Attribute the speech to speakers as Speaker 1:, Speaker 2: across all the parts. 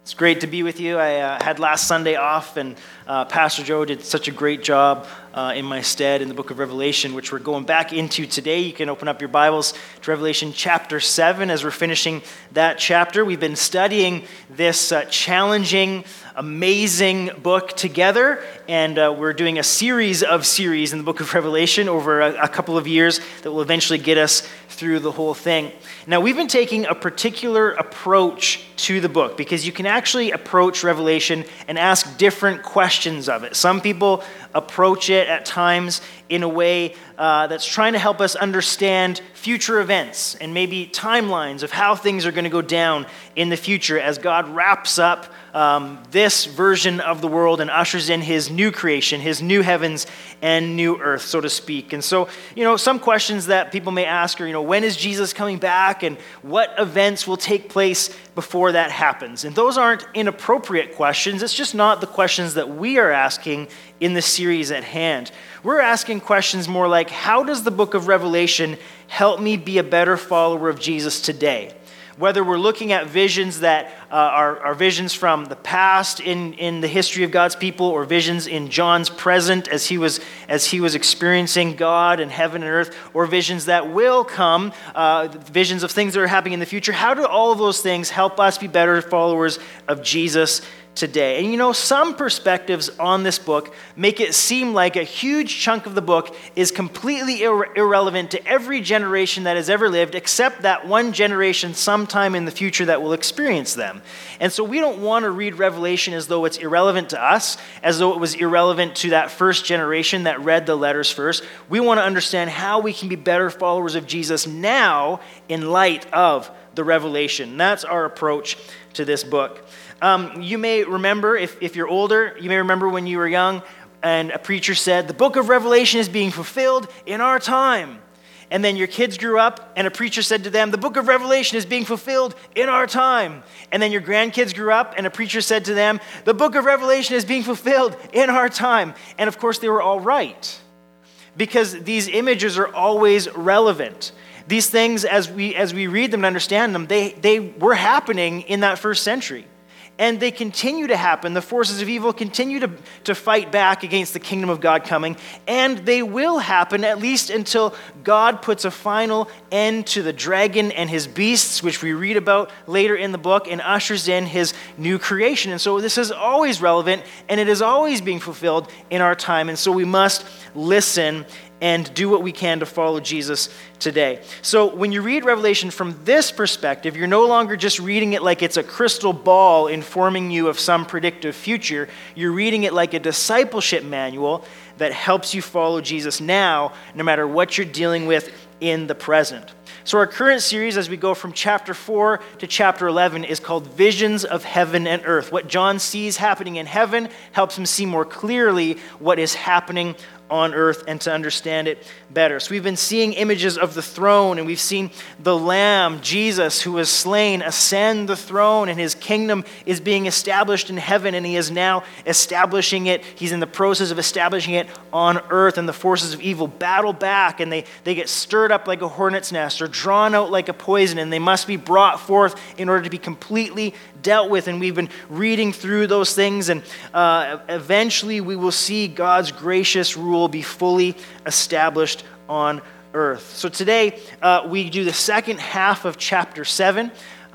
Speaker 1: It's great to be with you. I had last Sunday off, and Pastor Joe did such a great job in my stead in the book of Revelation, which we're going back into today. You can open up your Bibles to Revelation chapter 7 as we're finishing that chapter. We've been studying this challenging, amazing book together, and we're doing a series in the book of Revelation over a couple of years that will eventually get us through the whole thing. Now, we've been taking a particular approach to the book because you can actually approach Revelation and ask different questions of it. Some people approach it at times in a way that's trying to help us understand future events and maybe timelines of how things are going to go down in the future as God wraps up this version of the world and ushers in his new creation, his new heavens and new earth, so to speak. And so, some questions that people may ask are, when is Jesus coming back and what events will take place before that happens? And those aren't inappropriate questions. It's just not the questions that we are asking in the series at hand. We're asking questions more like, how does the book of Revelation help me be a better follower of Jesus today? Whether we're looking at visions that are visions from the past in the history of God's people, or visions in John's present as he was experiencing God and heaven and earth, or visions that will come, visions of things that are happening in the future. How do all of those things help us be better followers of Jesus today? And some perspectives on this book make it seem like a huge chunk of the book is completely irrelevant to every generation that has ever lived, except that one generation sometime in the future that will experience them. And so we don't want to read Revelation as though it's irrelevant to us, as though it was irrelevant to that first generation that read the letters first. We want to understand how we can be better followers of Jesus now in light of the Revelation. That's our approach to this book. You may remember, if you're older, you may remember when you were young and a preacher said, the book of Revelation is being fulfilled in our time. And then your kids grew up and a preacher said to them, the book of Revelation is being fulfilled in our time. And then your grandkids grew up and a preacher said to them, the book of Revelation is being fulfilled in our time. And of course they were all right, because these images are always relevant. These things, as we read them and understand them, they were happening in that first century. And they continue to happen. The forces of evil continue to fight back against the kingdom of God coming. And they will happen at least until God puts a final end to the dragon and his beasts, which we read about later in the book, and ushers in his new creation. And so this is always relevant, and it is always being fulfilled in our time. And so we must listen and do what we can to follow Jesus today. So when you read Revelation from this perspective, you're no longer just reading it like it's a crystal ball informing you of some predictive future. You're reading it like a discipleship manual that helps you follow Jesus now, no matter what you're dealing with in the present. So our current series, as we go from chapter 4 to chapter 11, is called Visions of Heaven and Earth. What John sees happening in heaven helps him see more clearly what is happening on earth and to understand it better. So we've been seeing images of the throne, and we've seen the Lamb, Jesus, who was slain, ascend the throne, and his kingdom is being established in heaven, and he is now establishing it. He's in the process of establishing it on earth, and the forces of evil battle back, and they get stirred up like a hornet's nest or drawn out like a poison, and they must be brought forth in order to be completely dealt with. And we've been reading through those things, and eventually we will see God's gracious rule be fully established on earth. So today we do the second half of chapter 7,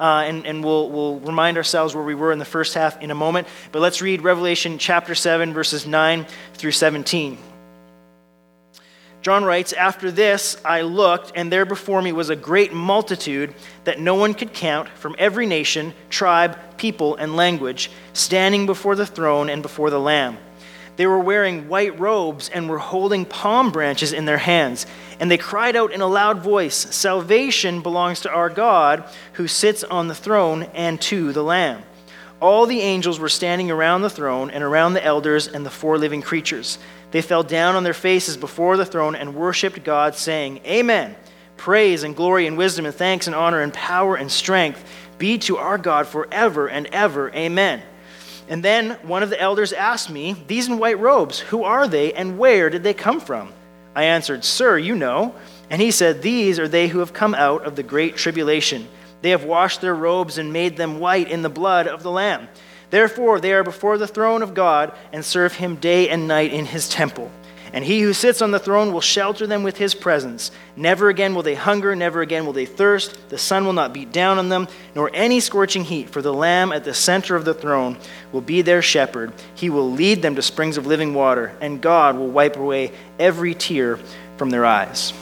Speaker 1: and we'll remind ourselves where we were in the first half in a moment. But let's read Revelation chapter 7, verses 9 through 17. John writes, "After this I looked, and there before me was a great multitude that no one could count, from every nation, tribe, people, and language, standing before the throne and before the Lamb. They were wearing white robes and were holding palm branches in their hands. And they cried out in a loud voice, 'Salvation belongs to our God who sits on the throne and to the Lamb.' All the angels were standing around the throne and around the elders and the four living creatures. They fell down on their faces before the throne and worshipped God, saying, 'Amen. Praise and glory and wisdom and thanks and honor and power and strength be to our God forever and ever. Amen.' And then one of the elders asked me, 'These in white robes, who are they and where did they come from?' I answered, 'Sir, you know.' And he said, 'These are they who have come out of the great tribulation. They have washed their robes and made them white in the blood of the Lamb. Therefore, they are before the throne of God and serve him day and night in his temple. And he who sits on the throne will shelter them with his presence. Never again will they hunger, never again will they thirst. The sun will not beat down on them, nor any scorching heat. For the Lamb at the center of the throne will be their shepherd. He will lead them to springs of living water, and God will wipe away every tear from their eyes.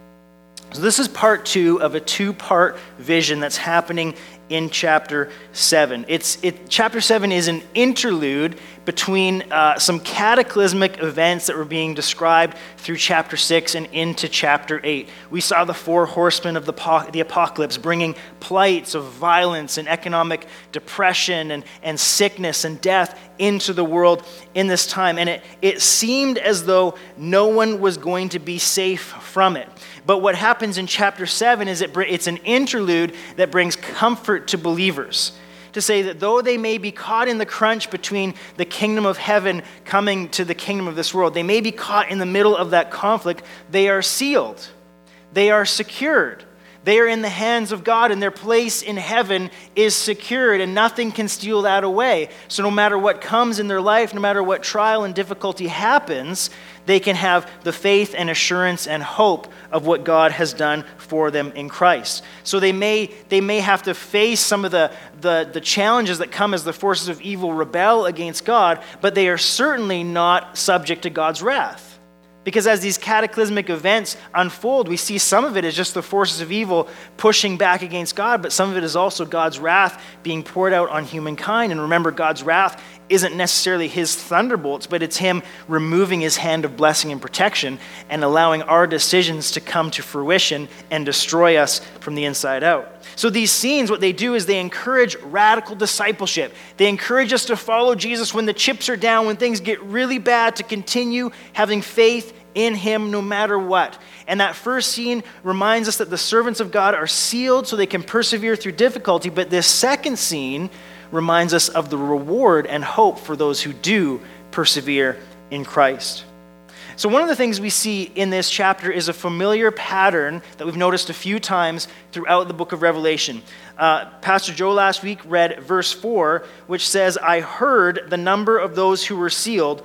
Speaker 1: So this is part 2 of a 2-part vision that's happening in chapter 7. Chapter 7 is an interlude between some cataclysmic events that were being described through chapter 6 and into chapter 8. We saw the 4 horsemen of the apocalypse bringing plights of violence and economic depression and sickness and death into the world in this time. And it seemed as though no one was going to be safe from it. But what happens in chapter 7 is it's an interlude that brings comfort to believers, to say that though they may be caught in the crunch between the kingdom of heaven coming to the kingdom of this world, they may be caught in the middle of that conflict, they are sealed, they are secured. They are in the hands of God, and their place in heaven is secured, and nothing can steal that away. So no matter what comes in their life, no matter what trial and difficulty happens, they can have the faith and assurance and hope of what God has done for them in Christ. So they may have to face some of the challenges that come as the forces of evil rebel against God, but they are certainly not subject to God's wrath. Because as these cataclysmic events unfold, we see some of it is just the forces of evil pushing back against God, but some of it is also God's wrath being poured out on humankind. And remember, God's wrath isn't necessarily his thunderbolts, but it's him removing his hand of blessing and protection and allowing our decisions to come to fruition and destroy us from the inside out. So these scenes, what they do is they encourage radical discipleship. They encourage us to follow Jesus when the chips are down, when things get really bad, to continue having faith in him no matter what. And that first scene reminds us that the servants of God are sealed so they can persevere through difficulty. But this second scene reminds us of the reward and hope for those who do persevere in Christ. So one of the things we see in this chapter is a familiar pattern that we've noticed a few times throughout the book of Revelation. Pastor Joe last week read verse 4, which says, I heard the number of those who were sealed,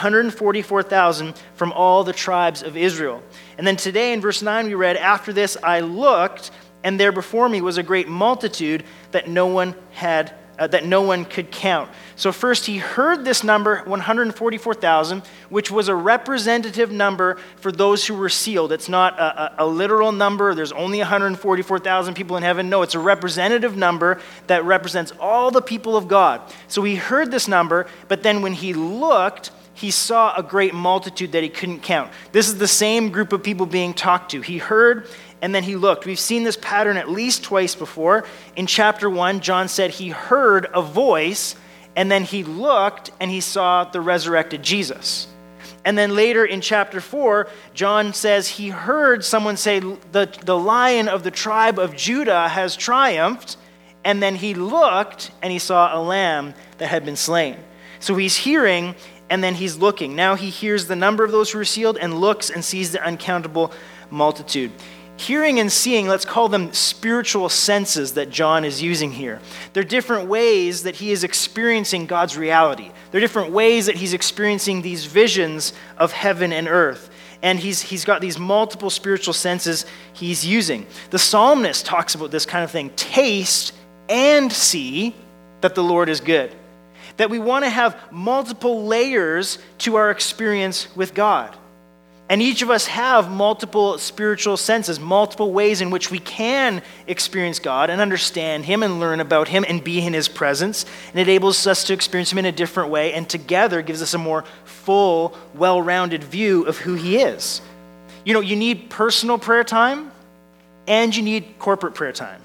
Speaker 1: 144,000 from all the tribes of Israel. And then today in verse 9 we read, after this I looked, and there before me was a great multitude that no one could count. So first he heard this number, 144,000, which was a representative number for those who were sealed. It's not a literal number. There's only 144,000 people in heaven. No, it's a representative number that represents all the people of God. So he heard this number, but then when he looked, he saw a great multitude that he couldn't count. This is the same group of people being talked to. He heard, and then he looked. We've seen this pattern at least twice before. In chapter 1, John said he heard a voice, and then he looked, and he saw the resurrected Jesus. And then later in chapter 4, John says he heard someone say, the Lion of the tribe of Judah has triumphed, and then he looked, and he saw a lamb that had been slain. So he's hearing, and then he's looking. Now he hears the number of those who are sealed and looks and sees the uncountable multitude. Hearing and seeing, let's call them spiritual senses that John is using here. They're different ways that he is experiencing God's reality. They're different ways that he's experiencing these visions of heaven and earth. And he's got these multiple spiritual senses he's using. The psalmist talks about this kind of thing. Taste and see that the Lord is good. That we want to have multiple layers to our experience with God. And each of us have multiple spiritual senses, multiple ways in which we can experience God and understand him and learn about him and be in his presence. And it enables us to experience him in a different way, and together gives us a more full, well-rounded view of who he is. You know, you need personal prayer time and you need corporate prayer time.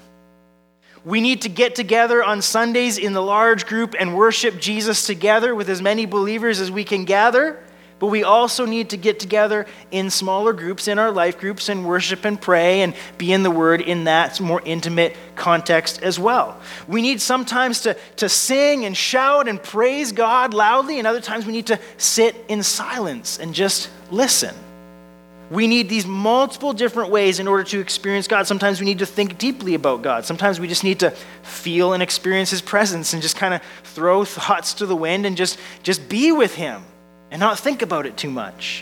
Speaker 1: We need to get together on Sundays in the large group and worship Jesus together with as many believers as we can gather. But we also need to get together in smaller groups, in our life groups, and worship and pray and be in the Word in that more intimate context as well. We need sometimes to sing and shout and praise God loudly, and other times we need to sit in silence and just listen. we need these multiple different ways in order to experience God. Sometimes we need to think deeply about God. Sometimes we just need to feel and experience his presence and just kind of throw thoughts to the wind and just be with him and not think about it too much.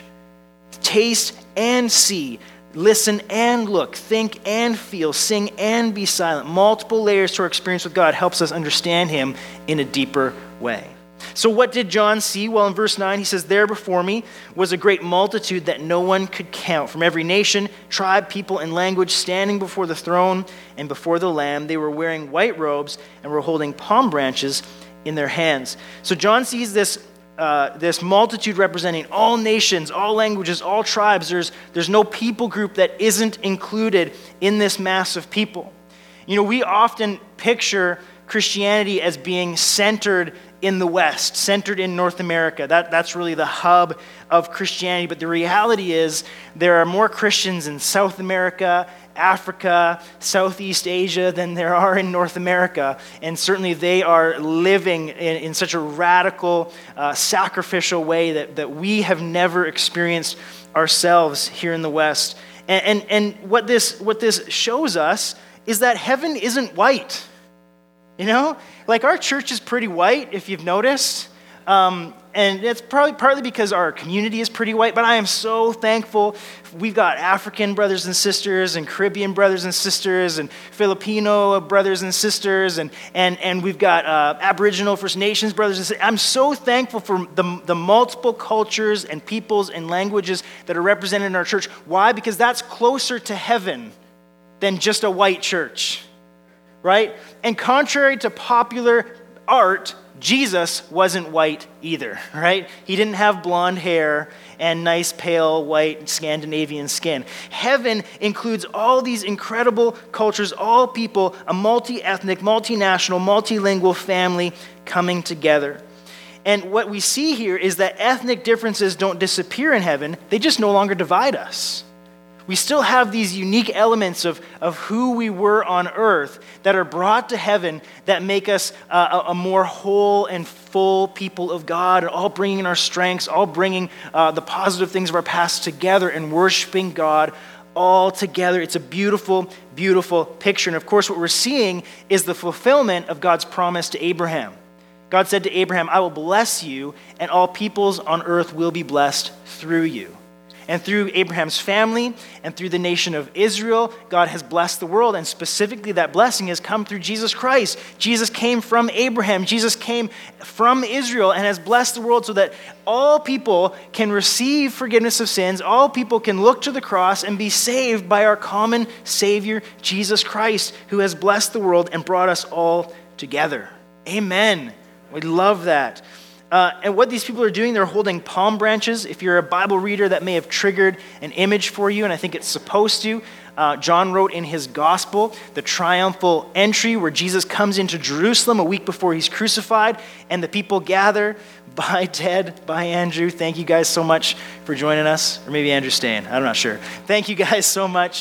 Speaker 1: Taste and see. Listen and look. Think and feel. Sing and be silent. Multiple layers to our experience with God helps us understand him in a deeper way. So what did John see? Well, in verse 9, he says, "There before me was a great multitude that no one could count, from every nation, tribe, people, and language, standing before the throne and before the Lamb. They were wearing white robes and were holding palm branches in their hands." So John sees this multitude representing all nations, all languages, all tribes. There's no people group that isn't included in this mass of people. You know, we often picture Christianity as being centered in the West, centered in North America. That's really the hub of Christianity. But the reality is there are more Christians in South America, Africa, Southeast Asia than there are in North America. And certainly they are living in such a radical, sacrificial way that we have never experienced ourselves here in the West. And what this shows us is that heaven isn't white. You know, like our church is pretty white, if you've noticed. And it's probably partly because our community is pretty white, but I am so thankful. We've got African brothers and sisters and Caribbean brothers and sisters and Filipino brothers and sisters and we've got Aboriginal First Nations brothers and sisters. I'm so thankful for the multiple cultures and peoples and languages that are represented in our church. Why? Because that's closer to heaven than just a white church. Right? And contrary to popular art, Jesus wasn't white either, right? He didn't have blonde hair and nice pale white Scandinavian skin. Heaven includes all these incredible cultures, all people, a multi-ethnic, multinational, multilingual family coming together. And what we see here is that ethnic differences don't disappear in heaven, they just no longer divide us. We still have these unique elements of who we were on earth that are brought to heaven that make us a more whole and full people of God, all bringing our strengths, all bringing the positive things of our past together and worshiping God all together. It's a beautiful, beautiful picture. And of course, what we're seeing is the fulfillment of God's promise to Abraham. God said to Abraham, "I will bless you, and all peoples on earth will be blessed through you." And through Abraham's family and through the nation of Israel, God has blessed the world. And specifically, that blessing has come through Jesus Christ. Jesus came from Abraham. Jesus came from Israel and has blessed the world so that all people can receive forgiveness of sins. All people can look to the cross and be saved by our common Savior, Jesus Christ, who has blessed the world and brought us all together. Amen. We love that. And what these people are doing, they're holding palm branches. If you're a Bible reader, that may have triggered an image for you, and I think it's supposed to. John wrote in his gospel the triumphal entry where Jesus comes into Jerusalem a week before he's crucified, and the people gather. Bye, Ted. Bye, Andrew. Thank you guys so much for joining us. Or maybe Andrew's staying. I'm not sure. Thank you guys so much.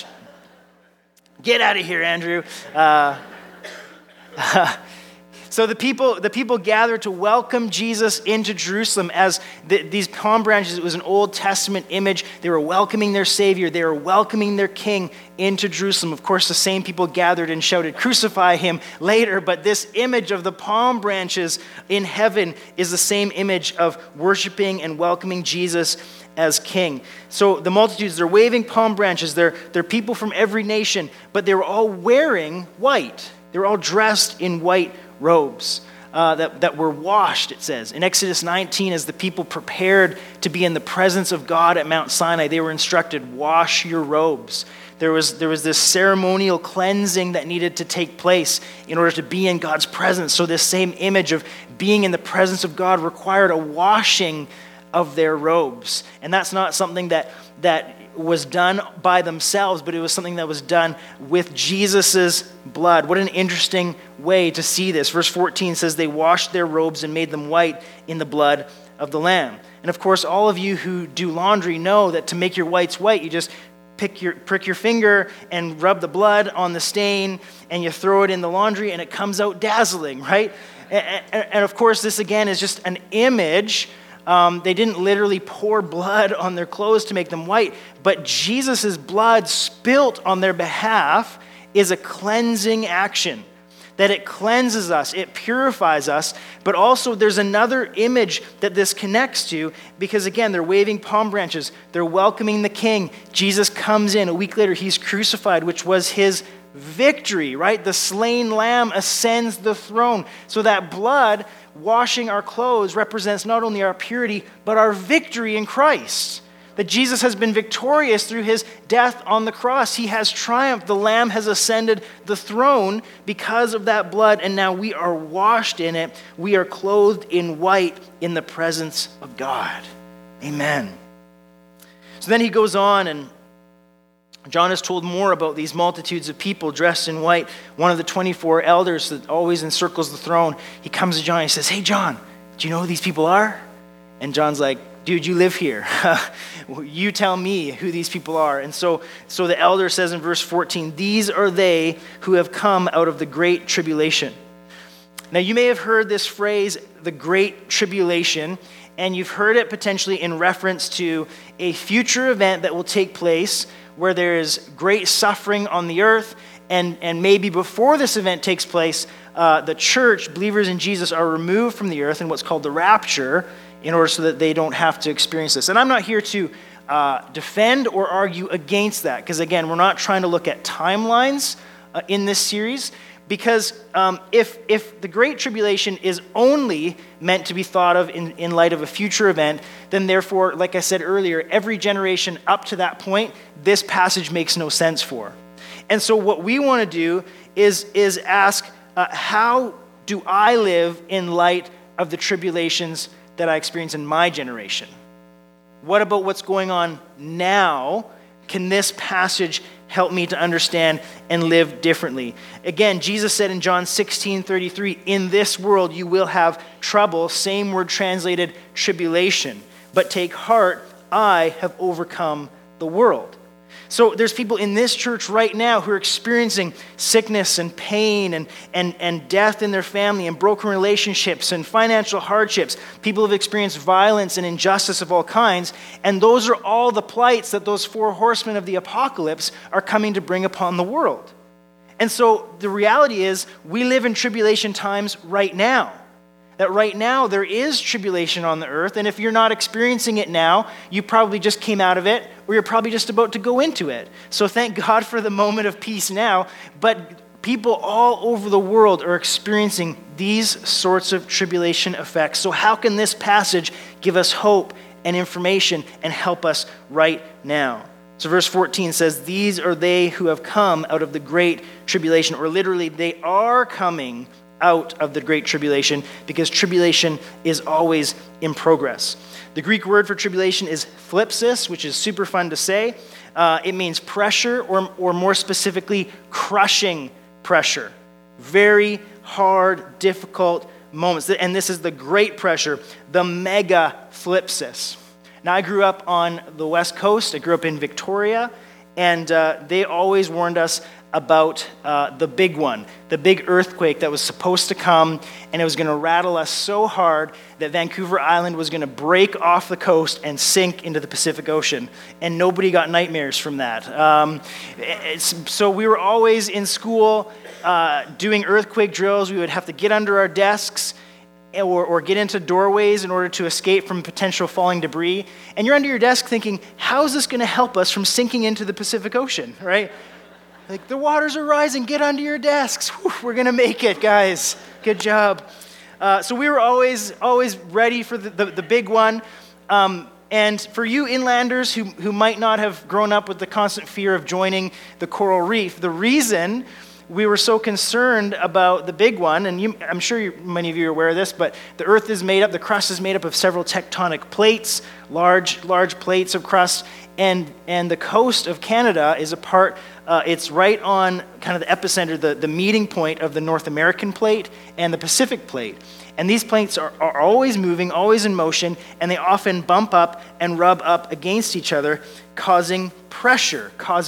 Speaker 1: Get out of here, Andrew. So the people gathered to welcome Jesus into Jerusalem as these palm branches. It was an Old Testament image. They were welcoming their Savior. They were welcoming their King into Jerusalem. Of course, the same people gathered and shouted, "Crucify him," later. But this image of the palm branches in heaven is the same image of worshiping and welcoming Jesus as King. So the multitudes, they're waving palm branches. They're people from every nation, but they were all wearing white. They were all dressed in white robes that were washed, it says. In Exodus 19, as the people prepared to be in the presence of God at Mount Sinai, they were instructed, "Wash your robes." There was this ceremonial cleansing that needed to take place in order to be in God's presence. So this same image of being in the presence of God required a washing of their robes. And that's not something that was done by themselves, but it was something that was done with Jesus's blood. What an interesting way to see this. Verse 14 says they washed their robes and made them white in the blood of the Lamb. And of course, all of you who do laundry know that to make your whites white, you just prick your finger and rub the blood on the stain, and you throw it in the laundry, and it comes out dazzling, right? And of course, this again is just an image They didn't literally pour blood on their clothes to make them white, but Jesus' blood spilt on their behalf is a cleansing action. That it cleanses us, it purifies us, but also there's another image that this connects to, because again, they're waving palm branches, they're welcoming the king. Jesus comes in, a week later, he's crucified, which was his victory, right? The slain lamb ascends the throne. So that blood washing our clothes represents not only our purity, but our victory in Christ. That Jesus has been victorious through his death on the cross. He has triumphed. The Lamb has ascended the throne because of that blood, and now we are washed in it. We are clothed in white in the presence of God. Amen. So then he goes on, and John is told more about these multitudes of people dressed in white. One of the 24 elders that always encircles the throne, he comes to John and he says, "Hey, John, do you know who these people are?" And John's like, "Dude, you live here. You tell me who these people are." And so the elder says in verse 14, "These are they who have come out of the great tribulation." Now, you may have heard this phrase, the great tribulation, and you've heard it potentially in reference to a future event that will take place where there is great suffering on the earth, and maybe before this event takes place, the church, believers in Jesus, are removed from the earth in what's called the rapture, in order so that they don't have to experience this. And I'm not here to defend or argue against that, because again, we're not trying to look at timelines in this series, because if the Great Tribulation is only meant to be thought of in light of a future event, then therefore, like I said earlier, every generation up to that point, this passage makes no sense for. And so what we want to do is ask, how do I live in light of the tribulations that I experience in my generation? What about what's going on now? Can this passage help me to understand and live differently? Again, Jesus said in John 16:33, "In this world you will have trouble," same word translated tribulation, "but take heart, I have overcome the world." So there's people in this church right now who are experiencing sickness and pain and death in their family and broken relationships and financial hardships. People have experienced violence and injustice of all kinds, and those are all the plights that those four horsemen of the apocalypse are coming to bring upon the world. And so the reality is we live in tribulation times right now. That right now there is tribulation on the earth, and if you're not experiencing it now, you probably just came out of it, or you're probably just about to go into it. So thank God for the moment of peace now, but people all over the world are experiencing these sorts of tribulation effects. So how can this passage give us hope and information and help us right now? So verse 14 says, "These are they who have come out of the great tribulation," or literally, they are coming out of the great tribulation, because tribulation is always in progress. The Greek word for tribulation is thlipsis, which is super fun to say. It means pressure, or more specifically, crushing pressure. Very hard, difficult moments. And this is the great pressure, the mega thlipsis. Now, I grew up on the West Coast. I grew up in Victoria, and they always warned us about the big one, the big earthquake that was supposed to come, and it was going to rattle us so hard that Vancouver Island was going to break off the coast and sink into the Pacific Ocean, and nobody got nightmares from that. So we were always in school doing earthquake drills. We would have to get under our desks or get into doorways in order to escape from potential falling debris, and you're under your desk thinking, how is this going to help us from sinking into the Pacific Ocean, right? Like, the waters are rising, get under your desks. Whew, we're going to make it, guys. Good job. So we were always ready for the big one. And for you inlanders who might not have grown up with the constant fear of joining the coral reef, the reason we were so concerned about the big one, and I'm sure many of you are aware of this, but the earth is made up, the crust is made up of several tectonic plates, large plates of crust, and the coast of Canada is a part, it's right on kind of the epicenter, the meeting point of the North American plate and the Pacific plate. And these plates are always moving, always in motion, and they often bump up and rub up against each other, causing pressure, causing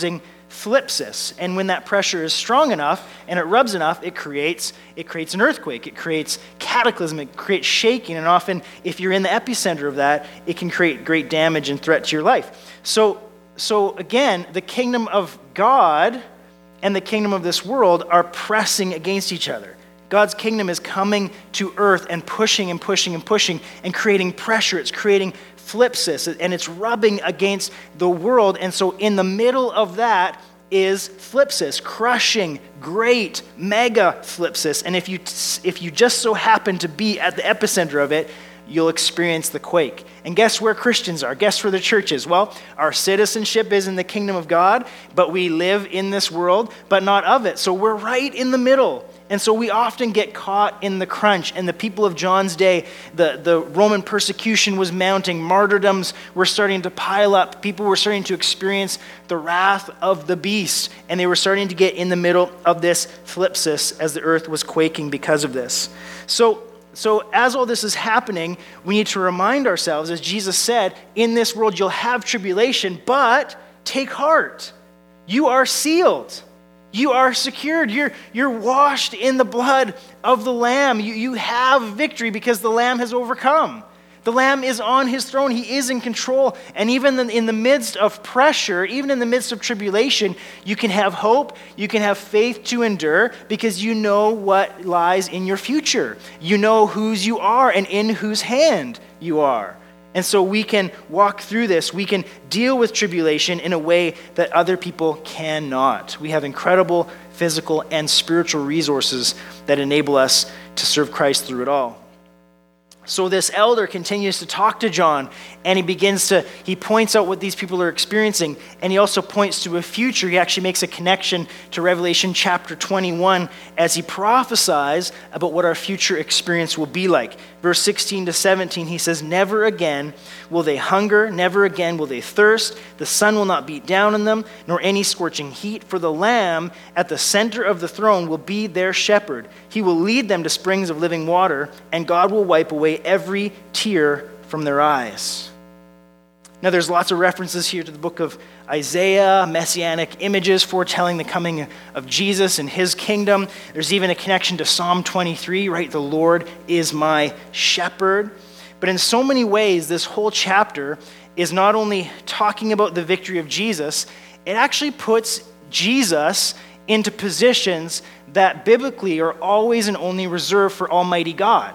Speaker 1: thlipsis. And when that pressure is strong enough and it rubs enough, it creates an earthquake. It creates cataclysm. It creates shaking. And often, if you're in the epicenter of that, it can create great damage and threat to your life. So again, the kingdom of God and the kingdom of this world are pressing against each other. God's kingdom is coming to earth and pushing and pushing and pushing and creating pressure. It's creating thlipsis, and it's rubbing against the world. And so in the middle of that is thlipsis, crushing, great, mega thlipsis. And if you just so happen to be at the epicenter of it, you'll experience the quake. And guess where Christians are? Guess where the church is? Well, our citizenship is in the kingdom of God, but we live in this world, but not of it. So we're right in the middle. And so we often get caught in the crunch. And the people of John's day, the Roman persecution was mounting. Martyrdoms were starting to pile up. People were starting to experience the wrath of the beast. And they were starting to get in the middle of this thlipsis as the earth was quaking because of this. So as all this is happening, we need to remind ourselves, as Jesus said, in this world you'll have tribulation, but take heart. You are sealed. You are secured. You're washed in the blood of the Lamb. You have victory because the Lamb has overcome. The Lamb is on his throne. He is in control. And even in the midst of pressure, even in the midst of tribulation, you can have hope. You can have faith to endure because you know what lies in your future. You know whose you are and in whose hand you are. And so we can walk through this. We can deal with tribulation in a way that other people cannot. We have incredible physical and spiritual resources that enable us to serve Christ through it all. So this elder continues to talk to John, and he points out what these people are experiencing, and he also points to a future. He actually makes a connection to Revelation chapter 21 as he prophesies about what our future experience will be like. Verse 16 to 17, he says, "Never again will they hunger, never again will they thirst. The sun will not beat down on them, nor any scorching heat, for the Lamb at the center of the throne will be their shepherd. He will lead them to springs of living water, and God will wipe away every tear from their eyes." Now there's lots of references here to the book of Isaiah, messianic images foretelling the coming of Jesus and his kingdom. There's even a connection to Psalm 23, right? The Lord is my shepherd. But in so many ways, this whole chapter is not only talking about the victory of Jesus, it actually puts Jesus into positions that biblically are always and only reserved for Almighty God.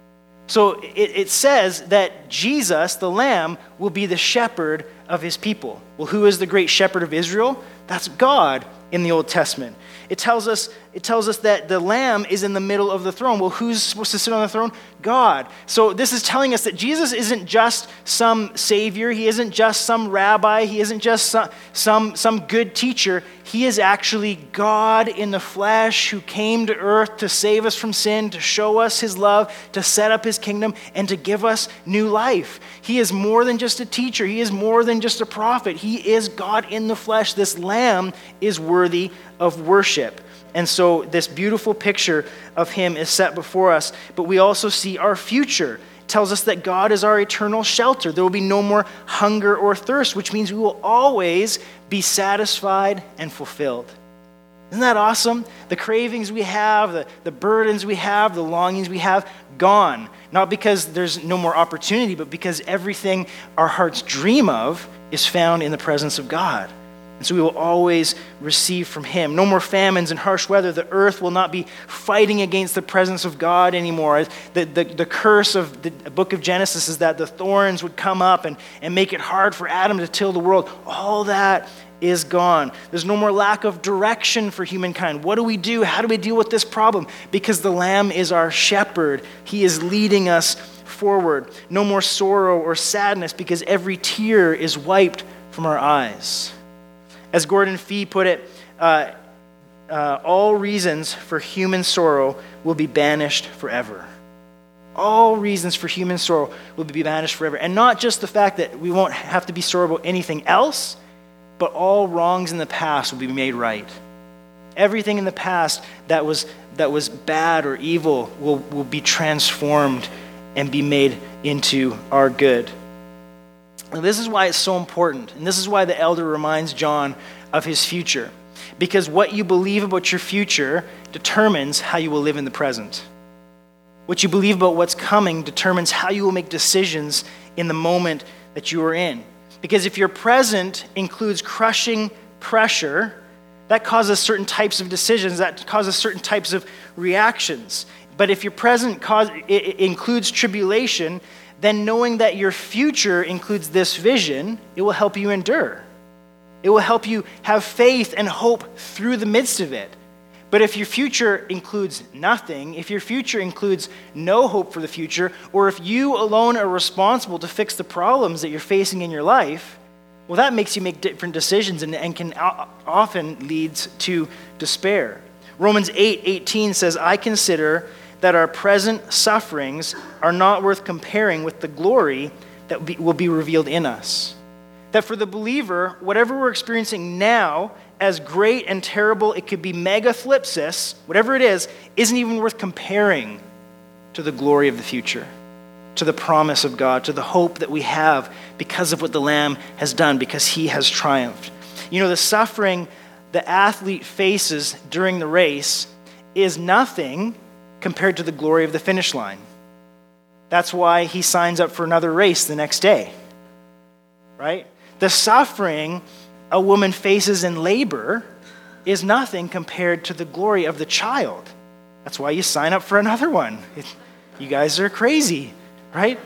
Speaker 1: So it says that Jesus, the Lamb, will be the shepherd of his people. Well, who is the great shepherd of Israel? That's God in the Old Testament. It tells us that the Lamb is in the middle of the throne. Well, who's supposed to sit on the throne? God. So this is telling us that Jesus isn't just some savior. He isn't just some rabbi. He isn't just some good teacher. He is actually God in the flesh who came to earth to save us from sin, to show us his love, to set up his kingdom, and to give us new life. He is more than just a teacher. He is more than just a prophet. He is God in the flesh. This Lamb is worthy of worship. And so this beautiful picture of him is set before us, but we also see our future. It tells us that God is our eternal shelter. There will be no more hunger or thirst, which means we will always be satisfied and fulfilled. Isn't that awesome? The cravings we have, the burdens we have, the longings we have, gone. Not because there's no more opportunity, but because everything our hearts dream of is found in the presence of God. And so we will always receive from him. No more famines and harsh weather. The earth will not be fighting against the presence of God anymore. The curse of the book of Genesis is that the thorns would come up and make it hard for Adam to till the world. All that is gone. There's no more lack of direction for humankind. What do we do? How do we deal with this problem? Because the Lamb is our shepherd. He is leading us forward. No more sorrow or sadness because every tear is wiped from our eyes. As Gordon Fee put it, all reasons for human sorrow will be banished forever. All reasons for human sorrow will be banished forever. And not just the fact that we won't have to be sorry about anything else, but all wrongs in the past will be made right. Everything in the past that was bad or evil will be transformed and be made into our good. And this is why it's so important, and this is why the elder reminds John of his future. Because what you believe about your future determines how you will live in the present. What you believe about what's coming determines how you will make decisions in the moment that you are in. Because if your present includes crushing pressure, that causes certain types of decisions, that causes certain types of reactions. But if your present includes tribulation, then knowing that your future includes this vision, it will help you endure. It will help you have faith and hope through the midst of it. But if your future includes nothing, if your future includes no hope for the future, or if you alone are responsible to fix the problems that you're facing in your life, well, that makes you make different decisions and can often lead to despair. Romans 8:18 says, I consider that our present sufferings are not worth comparing with the glory that will be revealed in us. That for the believer, whatever we're experiencing now, as great and terrible, it could be mega thlipsis, whatever it is, isn't even worth comparing to the glory of the future, to the promise of God, to the hope that we have because of what the Lamb has done, because he has triumphed. You know, the suffering the athlete faces during the race is nothing compared to the glory of the finish line. That's why he signs up for another race the next day, right? The suffering a woman faces in labor is nothing compared to the glory of the child. That's why you sign up for another one. You guys are crazy, right?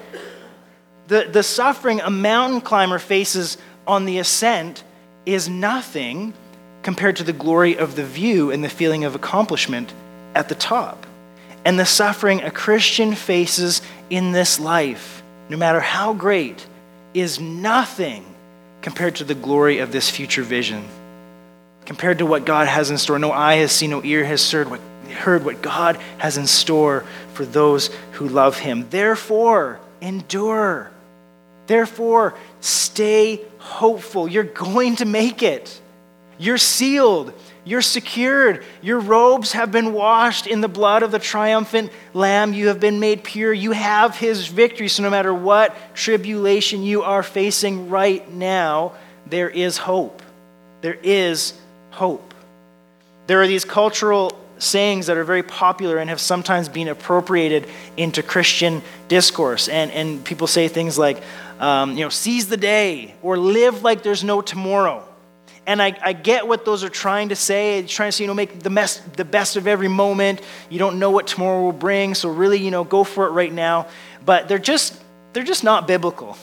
Speaker 1: The suffering a mountain climber faces on the ascent is nothing compared to the glory of the view and the feeling of accomplishment at the top. And the suffering a Christian faces in this life, no matter how great, is nothing compared to the glory of this future vision. Compared to what God has in store. No eye has seen, no ear has heard what God has in store for those who love him. Therefore, endure. Therefore, stay hopeful. You're going to make it. You're sealed. You're secured. Your robes have been washed in the blood of the triumphant Lamb. You have been made pure. You have his victory. So no matter what tribulation you are facing right now, there is hope. There is hope. There are these cultural sayings that are very popular and have sometimes been appropriated into Christian discourse. And people say things like, seize the day or live like there's no tomorrow. And I get what those are trying to say. Trying to say, make the best of every moment. You don't know what tomorrow will bring, so really, go for it right now. But they're just not biblical.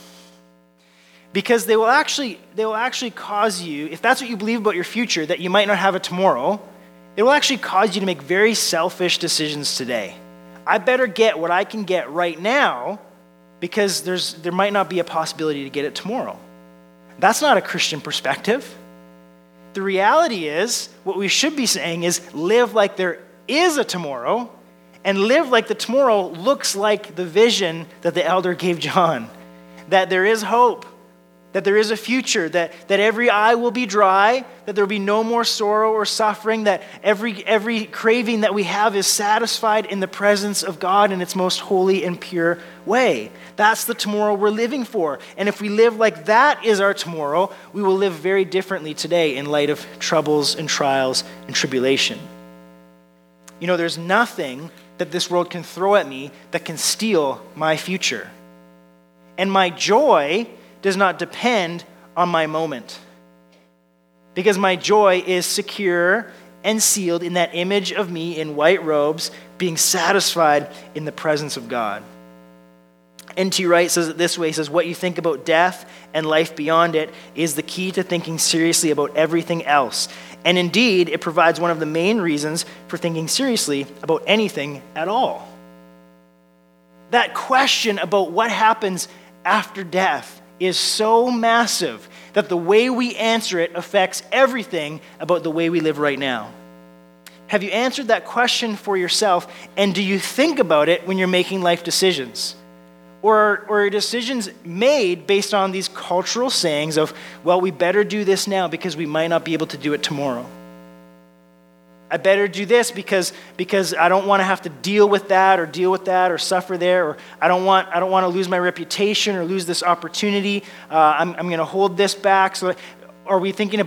Speaker 1: Because they will actually cause you, if that's what you believe about your future, that you might not have a tomorrow, it will actually cause you to make very selfish decisions today. I better get what I can get right now because there might not be a possibility to get it tomorrow. That's not a Christian perspective. The reality is, what we should be saying is live like there is a tomorrow and live like the tomorrow looks like the vision that the elder gave John. That there is hope, that there is a future, that every eye will be dry, that there will be no more sorrow or suffering, that every craving that we have is satisfied in the presence of God in its most holy and pure way. That's the tomorrow we're living for. And if we live like that is our tomorrow, we will live very differently today in light of troubles and trials and tribulation. There's nothing that this world can throw at me that can steal my future. And my joy does not depend on my moment. Because my joy is secure and sealed in that image of me in white robes, being satisfied in the presence of God. N.T. Wright says it this way, he says, what you think about death and life beyond it is the key to thinking seriously about everything else. And indeed, it provides one of the main reasons for thinking seriously about anything at all. That question about what happens after death is so massive that the way we answer it affects everything about the way we live right now. Have you answered that question for yourself, and do you think about it when you're making life decisions? Or are decisions made based on these cultural sayings of, well, we better do this now because we might not be able to do it tomorrow. I better do this because I don't want to have to deal with that or suffer there, or I don't want to lose my reputation or lose this opportunity. I'm going to hold this back. So are we thinking about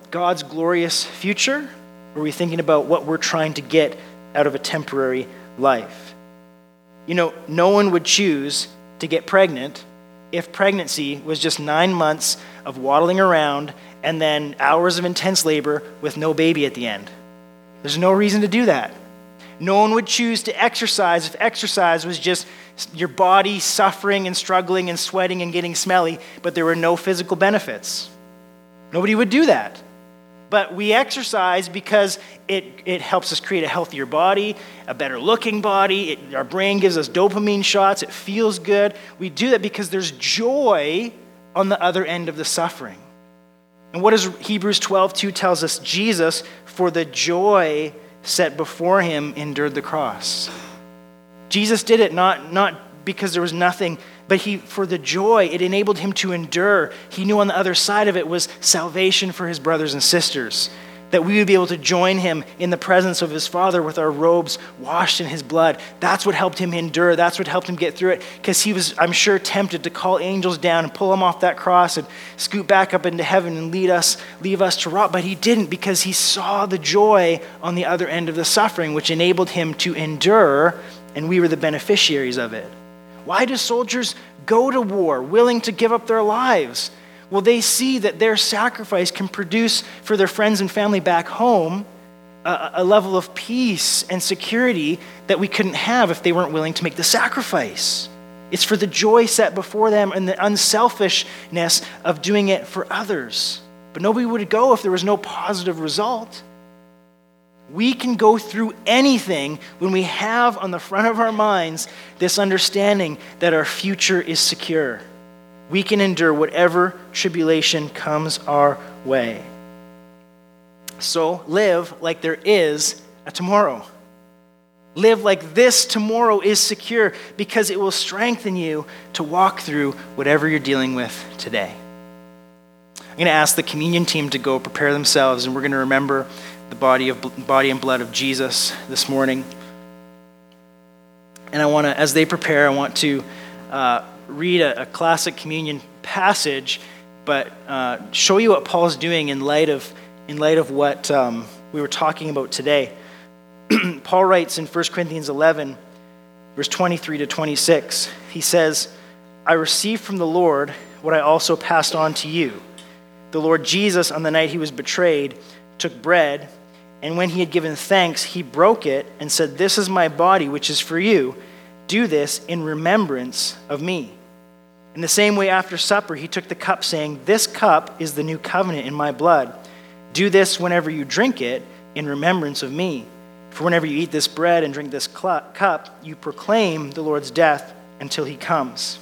Speaker 1: God's glorious future, or are we thinking about what we're trying to get out of a temporary life? You know, no one would choose to get pregnant if pregnancy was just 9 months of waddling around and then hours of intense labor with no baby at the end. There's no reason to do that. No one would choose to exercise if exercise was just your body suffering and struggling and sweating and getting smelly, but there were no physical benefits. Nobody would do that. But we exercise because it helps us create a healthier body, a better looking body. Our brain gives us dopamine shots. It feels good. We do that because there's joy on the other end of the suffering. And what does Hebrews 12:2 tells us? Jesus, for the joy set before him, endured the cross. Jesus did it not because there was nothing, but for the joy, it enabled him to endure. He knew on the other side of it was salvation for his brothers and sisters, that we would be able to join him in the presence of his Father with our robes washed in his blood. That's what helped him endure. That's what helped him get through it, because he was, I'm sure, tempted to call angels down and pull him off that cross and scoot back up into heaven and leave us to rot. But he didn't, because he saw the joy on the other end of the suffering, which enabled him to endure, and we were the beneficiaries of it. Why do soldiers go to war willing to give up their lives? Well, they see that their sacrifice can produce for their friends and family back home a level of peace and security that we couldn't have if they weren't willing to make the sacrifice. It's for the joy set before them and the unselfishness of doing it for others. But nobody would go if there was no positive result. We can go through anything when we have on the front of our minds this understanding that our future is secure. We can endure whatever tribulation comes our way. So live like there is a tomorrow. Live like this tomorrow is secure, because it will strengthen you to walk through whatever you're dealing with today. I'm going to ask the communion team to go prepare themselves, and we're going to remember the body and blood of Jesus this morning. And as they prepare, I want to read a classic communion passage, but show you what Paul's doing in light of what we were talking about today. Paul writes in 1 Corinthians 11, verse 23 to 26, he says, I received from the Lord what I also passed on to you. The Lord Jesus, on the night he was betrayed, took bread, and when he had given thanks, he broke it and said, this is my body, which is for you. Do this in remembrance of me. In the same way, after supper, he took the cup, saying, this cup is the new covenant in my blood. Do this whenever you drink it in remembrance of me. For whenever you eat this bread and drink this cup, you proclaim the Lord's death until he comes.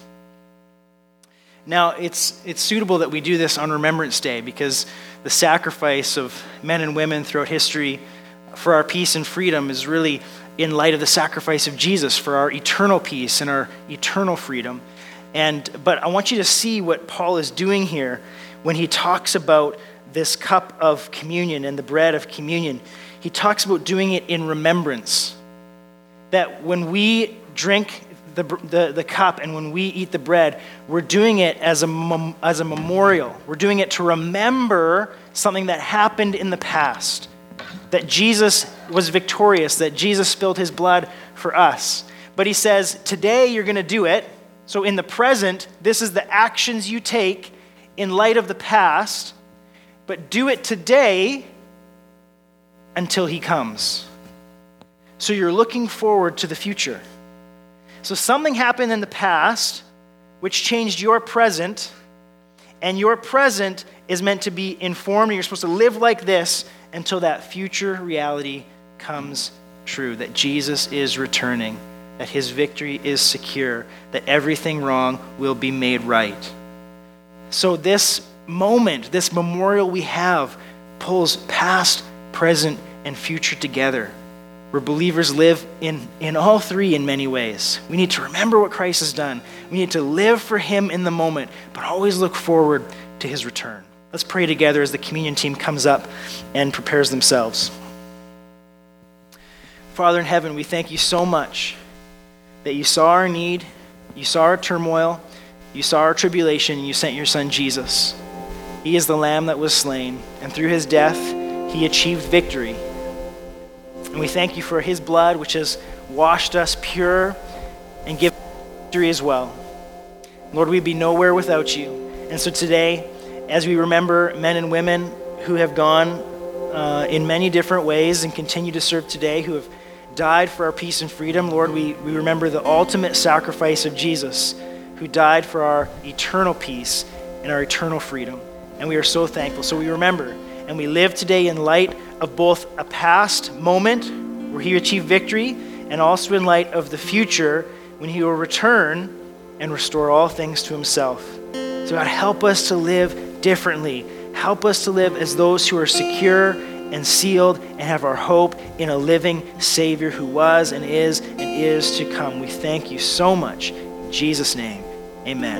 Speaker 1: Now, it's suitable that we do this on Remembrance Day, because the sacrifice of men and women throughout history for our peace and freedom is really in light of the sacrifice of Jesus for our eternal peace and our eternal freedom. But I want you to see what Paul is doing here when he talks about this cup of communion and the bread of communion. He talks about doing it in remembrance. That when we drink the cup and when we eat the bread, we're doing it as a memorial. We're doing it to remember something that happened in the past. That Jesus was victorious, that Jesus spilled his blood for us. But he says, today you're going to do it. So in the present, this is the actions you take in light of the past, but do it today until he comes. So you're looking forward to the future. So something happened in the past which changed your present, and your present is meant to be informed, and you're supposed to live like this until that future reality comes true, that Jesus is returning, that his victory is secure, that everything wrong will be made right. So this moment, this memorial we have, pulls past, present, and future together, where believers live in all three in many ways. We need to remember what Christ has done. We need to live for him in the moment, but always look forward to his return. Let's pray together as the communion team comes up and prepares themselves. Father in heaven, we thank you so much that you saw our need, you saw our turmoil, you saw our tribulation, and you sent your son Jesus. He is the Lamb that was slain, and through his death, he achieved victory. And we thank you for his blood, which has washed us pure and given victory as well. Lord, we'd be nowhere without you. And so today, as we remember men and women who have gone in many different ways and continue to serve today, who have died for our peace and freedom, Lord, we remember the ultimate sacrifice of Jesus, who died for our eternal peace and our eternal freedom. And we are so thankful. So we remember and we live today in light of both a past moment where he achieved victory and also in light of the future when he will return and restore all things to himself. So God, help us to live differently. Help us to live as those who are secure and sealed and have our hope in a living Savior who was and is to come. We thank you so much. In Jesus' name, amen.